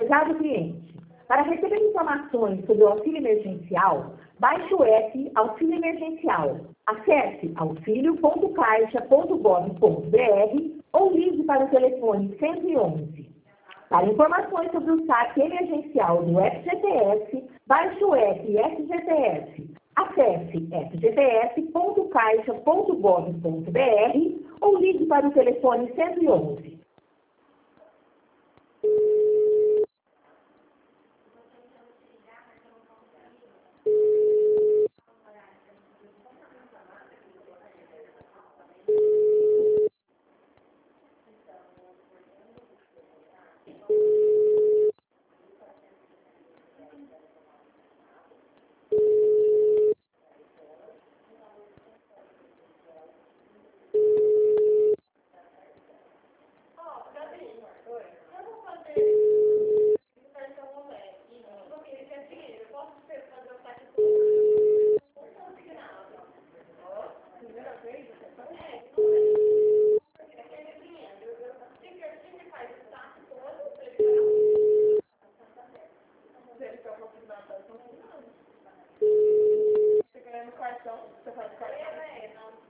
Prezado cliente, para receber informações sobre o auxílio emergencial, baixe o app Auxílio Emergencial. Acesse auxilio.caixa.gov.br ou ligue para o telefone 111. Para informações sobre o saque emergencial do FGTS, baixe o app FGTS. Acesse fgts.caixa.gov.br ou ligue para o telefone 111. Você querendo cartão? Você faz cartão?